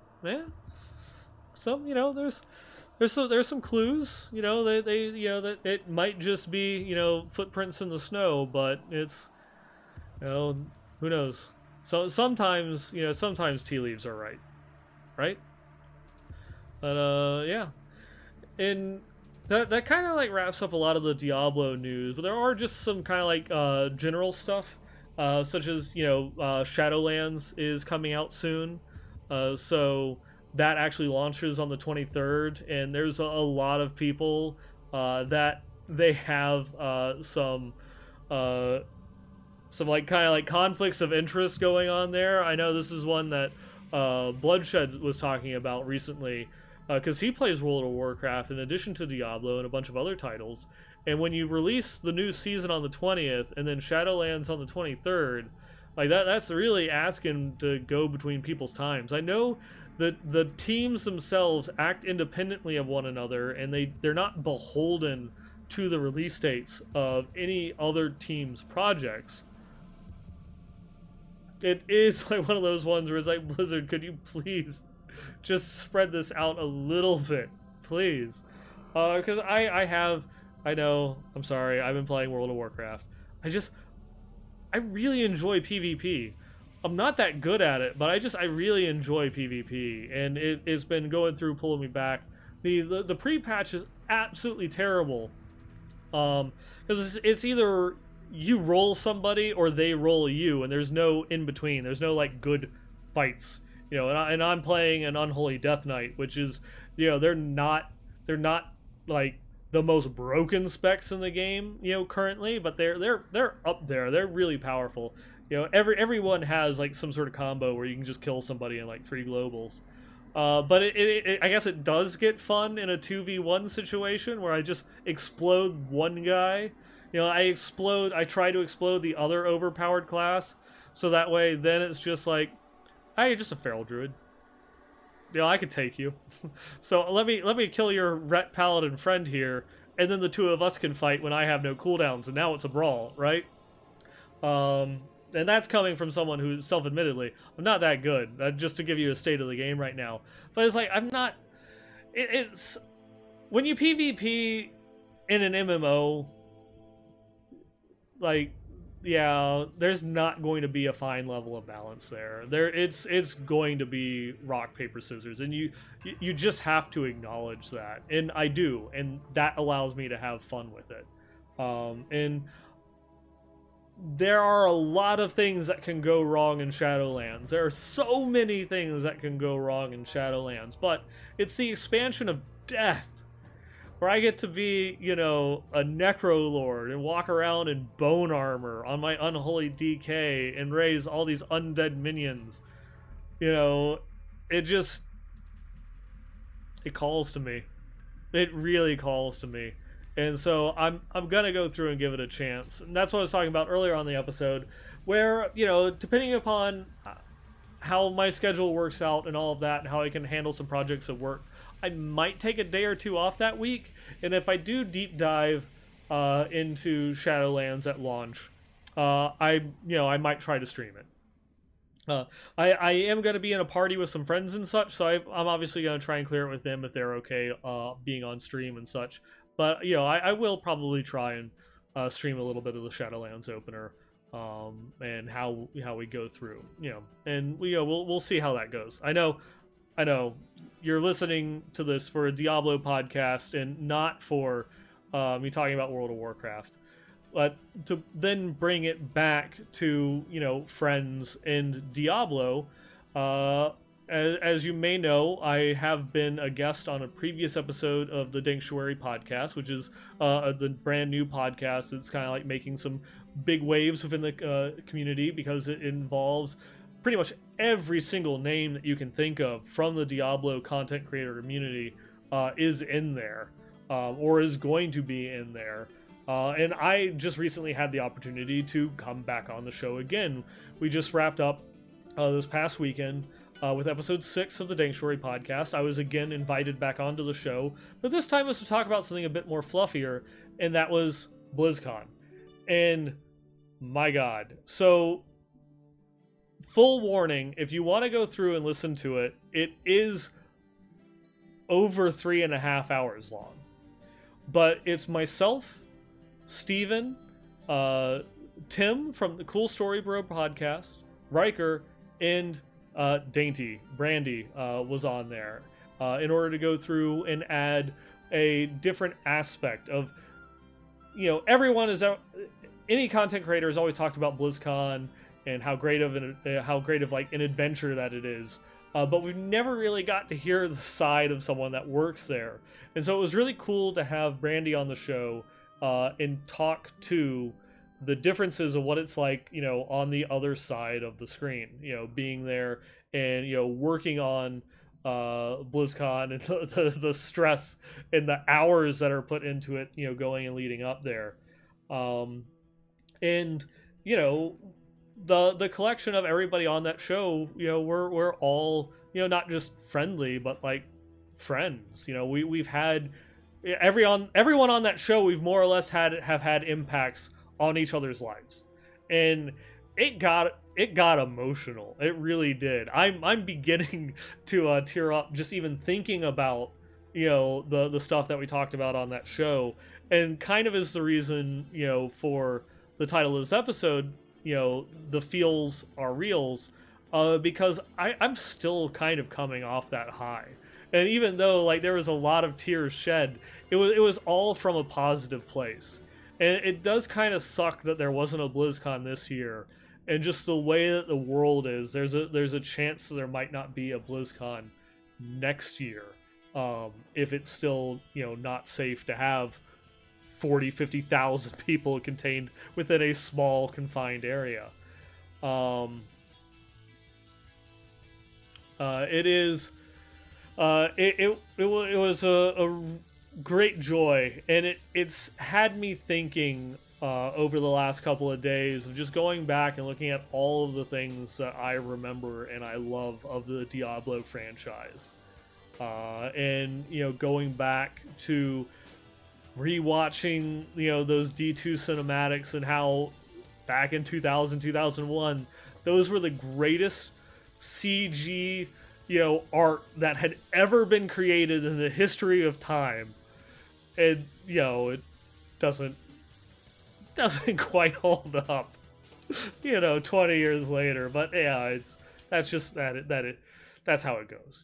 So there's some clues. They that it might just be footprints in the snow, but it's who knows. So sometimes tea leaves are right. But yeah, and that kind of like wraps up a lot of the Diablo news. But there are just some kind of like general stuff, such as Shadowlands is coming out soon, so that actually launches on the 23rd, and there's a lot of people that they have some like kind of like conflicts of interest going on there. I know this is one that Bloodshed was talking about recently, because he plays World of Warcraft in addition to Diablo and a bunch of other titles. And when you release the new season on the 20th and then Shadowlands on the 23rd, like that's really asking to go between people's times. I know that the teams themselves act independently of one another, and they're not beholden to the release dates of any other team's projects. It is like one of those ones where it's like, Blizzard, could you please just spread this out a little bit, please? Because I have I know. I'm sorry. I've been playing World of Warcraft. I really enjoy PvP. I'm not that good at it, but I really enjoy PvP, and it's been going through pulling me back. The pre-patch is absolutely terrible, because it's either you roll somebody or they roll you, and there's no in between. There's no like good fights, And I'm playing an Unholy Death Knight, which is, they're not like the most broken specs in the game, currently, but they're up there. They're really powerful. Everyone has like some sort of combo where you can just kill somebody in like 3 globals. But I guess it does get fun in a 2v1 situation where I just explode one guy. I try to explode the other overpowered class, so that way then it's just like, hey, you're just a feral druid. I could take you. So let me kill your Ret Paladin friend here, and then the two of us can fight when I have no cooldowns, and now it's a brawl, right? And that's coming from someone who's self-admittedly, I'm not that good, just to give you a state of the game right now. But it's like, I'm not... It's... When you PvP in an MMO, like, yeah, there's not going to be a fine level of balance there. It's going to be rock, paper, scissors, and you just have to acknowledge that. And I do, and that allows me to have fun with it. And there are a lot of things that can go wrong in Shadowlands. There are so many things that can go wrong in Shadowlands, but it's the expansion of death, where I get to be, a Necro Lord and walk around in bone armor on my Unholy DK and raise all these undead minions. It calls to me. It really calls to me. And so I'm gonna go through and give it a chance. And that's what I was talking about earlier on the episode, where, depending upon how my schedule works out and all of that, and how I can handle some projects at work, I might take a day or two off that week. And if I do deep dive into Shadowlands at launch, I might try to stream it. I am going to be in a party with some friends and such, so I'm obviously going to try and clear it with them if they're okay being on stream and such. But, I will probably try and stream a little bit of the Shadowlands opener, and how we go through, and we'll see how that goes. I know you're listening to this for a Diablo podcast and not for me talking about World of Warcraft. But to then bring it back to, friends and Diablo, as you may know, I have been a guest on a previous episode of the Danktuary podcast, which is the brand new podcast. It's kind of like making some big waves within the community, because it involves pretty much every single name that you can think of from the Diablo content creator community is in there, or is going to be in there. And I just recently had the opportunity to come back on the show again. We just wrapped up this past weekend with episode 6 of the Danktuary podcast. I was again invited back onto the show, but this time was to talk about something a bit more fluffier, and that was BlizzCon. And my God. So, full warning, if you want to go through and listen to it, it is over 3.5 hours long. But it's myself, Steven, Tim from the Cool Story Bro podcast, Riker, and Dainty, Brandy, was on there in order to go through and add a different aspect of, everyone is out. Any content creator has always talked about BlizzCon and how great of like an adventure that it is. But we've never really got to hear the side of someone that works there. And so it was really cool to have Brandy on the show and talk to the differences of what it's like, on the other side of the screen, being there and, working on BlizzCon and the stress and the hours that are put into it, going and leading up there. And, the collection of everybody on that show, we're all, not just friendly, but like friends. We've had everyone on that show. We've more or less have had impacts on each other's lives, and it got emotional. It really did. I'm beginning to tear up just even thinking about the stuff that we talked about on that show, and kind of is the reason for the title of this episode, the feels are reals, because I'm still kind of coming off that high. And even though like there was a lot of tears shed, it was all from a positive place. And it does kind of suck that there wasn't a BlizzCon this year, and just the way that the world is, there's a chance that there might not be a BlizzCon next year, if it's still not safe to have 50,000 people contained within a small confined area. It was a great joy, and it's had me thinking over the last couple of days of just going back and looking at all of the things that I remember and I love of the Diablo franchise, and going back to rewatching those D2 cinematics, and how back in 2001 those were the greatest CG art that had ever been created in the history of time. And it doesn't quite hold up 20 years later, but yeah, that's just that's how it goes.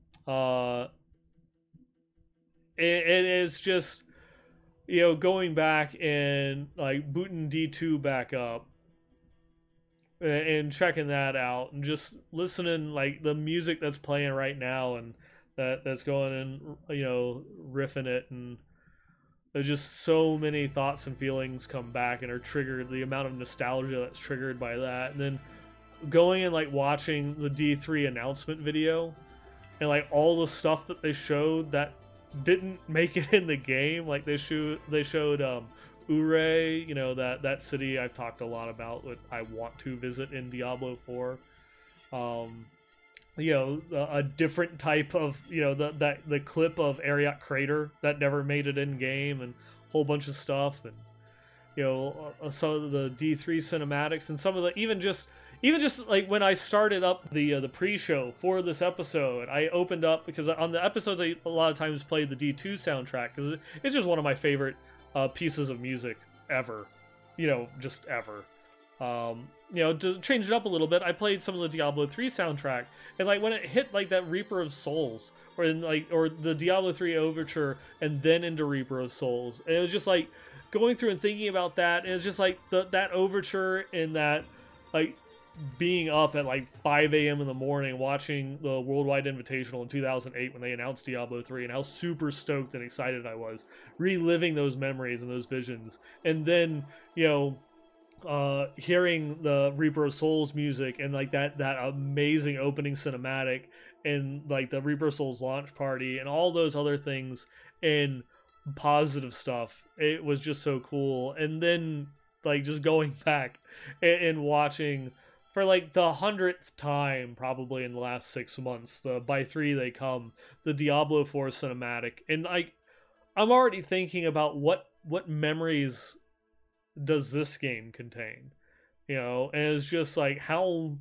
It is just going back and like booting D2 back up and checking that out, and just listening like the music that's playing right now, and that's going and riffing it, and there's just so many thoughts and feelings come back and are triggered, the amount of nostalgia that's triggered by that. And then going and like watching the D3 announcement video, and like all the stuff that they showed that didn't make it in the game. Like they showed Ure, that city I've talked a lot about, that I want to visit in Diablo 4. A different type of the clip of Ariat Crater that never made it in game, and a whole bunch of stuff, and some of the D3 cinematics, and some of the even just like when I started up the pre-show for this episode, I opened up, because on the episodes I a lot of times played the D2 soundtrack, because it's just one of my favorite pieces of music ever, just ever. To change it up a little bit, I played some of the Diablo 3 soundtrack, and like when it hit like that Reaper of Souls, or the Diablo 3 overture, and then into Reaper of Souls, and it was just like going through and thinking about that, and it's just like that overture, and that like being up at like 5 a.m. in the morning watching the Worldwide Invitational in 2008 when they announced Diablo 3, and how super stoked and excited I was, reliving those memories and those visions. And then hearing the Reaper of Souls music, and like that amazing opening cinematic, and like the Reaper of Souls launch party, and all those other things and positive stuff, it was just so cool. And then like just going back and watching for like the 100th time probably in the last 6 months, the By Three They Come, the Diablo 4 cinematic, and I'm already thinking about what memories does this game contain, and it's just like how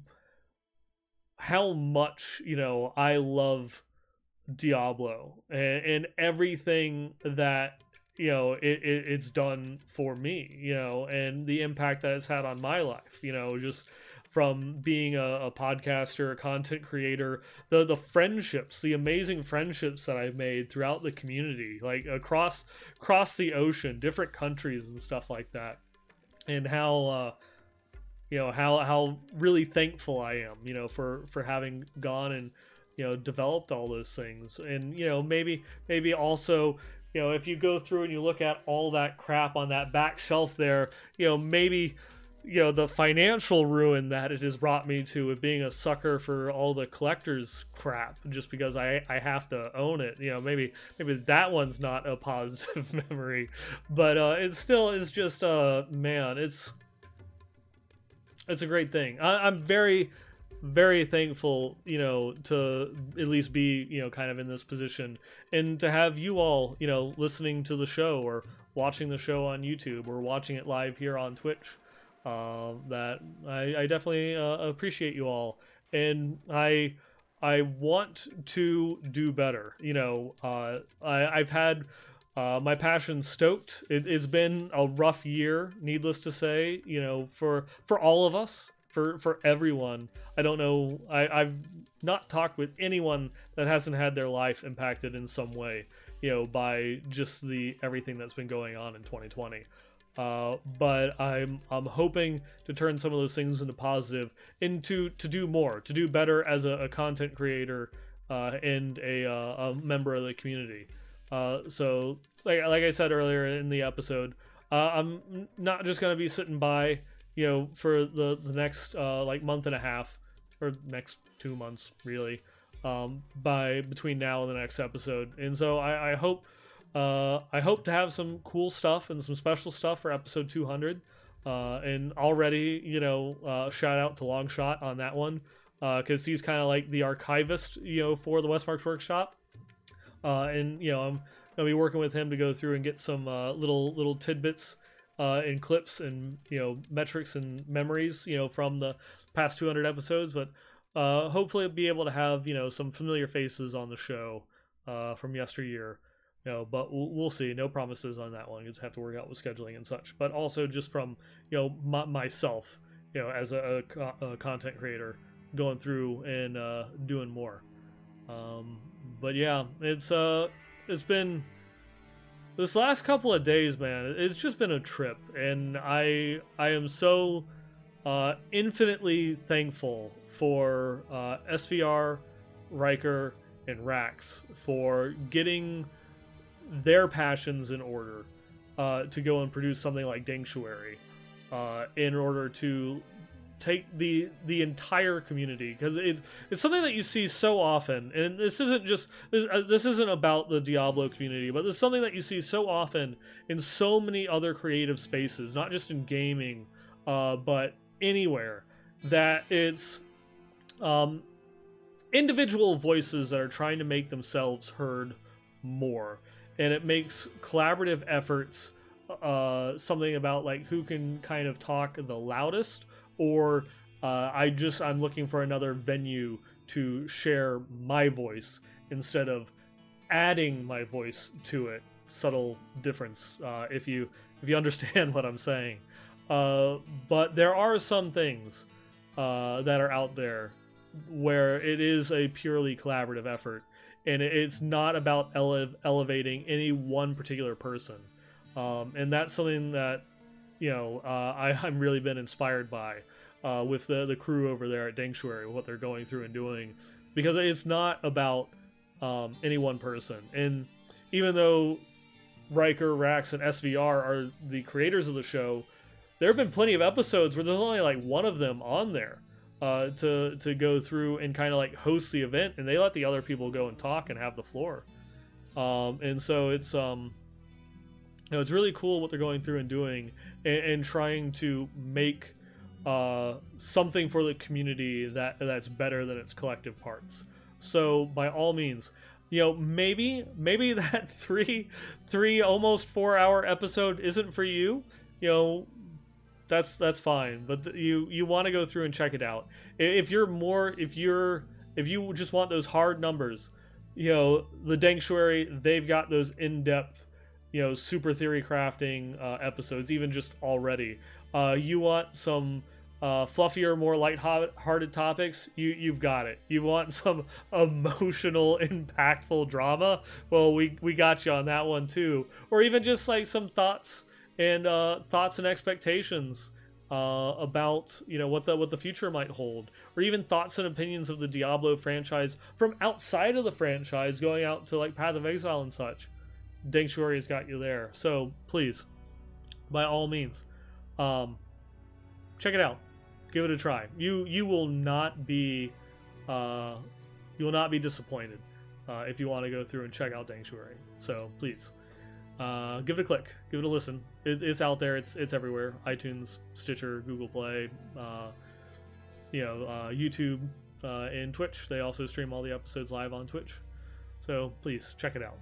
much I love Diablo, and everything that it's done for me, and the impact that it's had on my life, just from being a podcaster, a content creator, the friendships, the amazing friendships that I've made throughout the community, like across the ocean, different countries and stuff like that, and how how really thankful I am, for having gone and developed all those things. And maybe also, if you go through and you look at all that crap on that back shelf there, maybe the financial ruin that it has brought me to, of being a sucker for all the collector's crap just because I have to own it. Maybe that one's not a positive memory, but it still is just man, it's a great thing. I'm very, very thankful, to at least be, kind of in this position, and to have you all, listening to the show, or watching the show on YouTube, or watching it live here on Twitch. That I definitely appreciate you all, and I I want to do better. I've had my passion stoked. It's been a rough year, needless to say. For all of us, for everyone. I don't know. I've not talked with anyone that hasn't had their life impacted in some way. By just the everything that's been going on in 2020. But I'm hoping to turn some of those things into positive, to do more, to do better as a content creator and a member of the community. So like I said earlier in the episode, I'm not just gonna be sitting by, for the next month and a half, or next 2 months really, by between now and the next episode. And so I hope to have some cool stuff and some special stuff for episode 200. And already, shout out to Longshot on that one, because he's kind of like the archivist, for the Westmarks Workshop. And I'm gonna be working with him to go through and get some little tidbits and clips and metrics and memories from the past 200 episodes. But hopefully I'll be able to have some familiar faces on the show from yesteryear. But we'll see. No promises on that one. You just have to work out with scheduling and such. But also just from myself, as a content creator, going through and doing more. But yeah, it's been this last couple of days, man. It's just been a trip, and I am so infinitely thankful for SVR, Riker, and Rax for getting their passions in order to go and produce something like Danctuary, in order to take the entire community, because it's something that you see so often, and this isn't about the Diablo community, but this is something that you see so often in so many other creative spaces, not just in gaming, but anywhere, that it's individual voices that are trying to make themselves heard more. And it makes collaborative efforts something about like who can kind of talk the loudest, or I'm looking for another venue to share my voice instead of adding my voice to it. Subtle difference, if you understand what I'm saying. But there are some things that are out there where it is a purely collaborative effort. And it's not about elevating any one particular person. And that's something that, I'm really been inspired by with the crew over there at Danctuary, what they're going through and doing. Because it's not about any one person. And even though Riker, Rax, and SVR are the creators of the show, there have been plenty of episodes where there's only like one of them on there. To go through and kind of like host the event, and they let the other people go and talk and have the floor. And so it's it's really cool what they're going through and doing, and trying to make something for the community that's better than its collective parts. So by all means, maybe that three almost 4 hour episode isn't for you. That's fine, but you want to go through and check it out. If you just want those hard numbers, the Danctuary, they've got those in-depth, super theory crafting episodes, even just already. You want some fluffier, more light-hearted topics, you've got it. You want some emotional, impactful drama, well, we got you on that one too. Or even just like some thoughts and expectations about what the future might hold, or even thoughts and opinions of the Diablo franchise from outside of the franchise, going out to like Path of Exile and such. Danctuary has got you there, so please, by all means, check it out, give it a try. You will not be disappointed if you want to go through and check out Danctuary. So please. Give it a click, give it a listen. It's out there, it's everywhere. iTunes, Stitcher, Google Play, YouTube, and Twitch. They also stream all the episodes live on Twitch, so please check it out.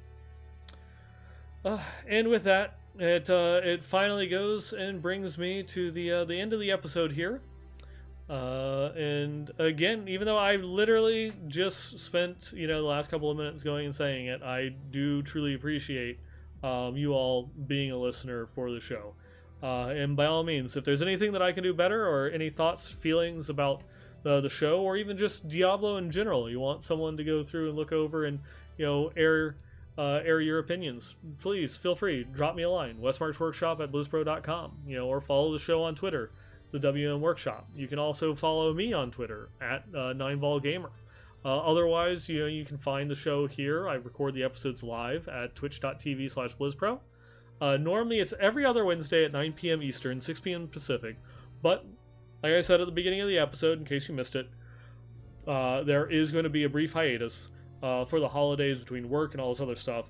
And with that, it finally goes and brings me to the end of the episode here. And again, even though I literally just spent, the last couple of minutes going and saying it, I do truly appreciate you all being a listener for the show. And by all means, if there's anything that I can do better, or any thoughts, feelings about the show, or even just Diablo in general, you want someone to go through and look over and air your opinions, please feel free, drop me a line, westmarchworkshop@blizzpro.com, or follow the show on Twitter, the WM Workshop. You can also follow me on Twitter at 9ballgamer. Otherwise, you can find the show here. I record the episodes live at twitch.tv/blizzpro. Normally it's every other Wednesday at 9 p.m. Eastern, 6 p.m. Pacific, but like I said at the beginning of the episode, in case you missed it, there is going to be a brief hiatus for the holidays between work and all this other stuff.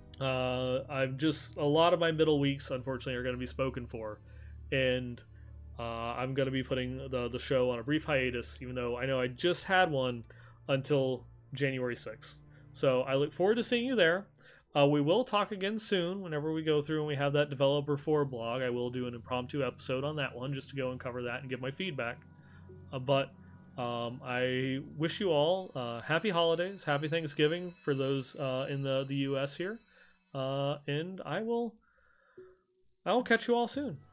A lot of my middle weeks, unfortunately, are going to be spoken for, and I'm going to be putting the show on a brief hiatus, even though I know I just had one until January 6th. So I look forward to seeing you there. We will talk again soon whenever we go through and we have that Developer 4 blog. I will do an impromptu episode on that one just to go and cover that and give my feedback. But I wish you all happy holidays, happy Thanksgiving for those in the US here. And I will catch you all soon.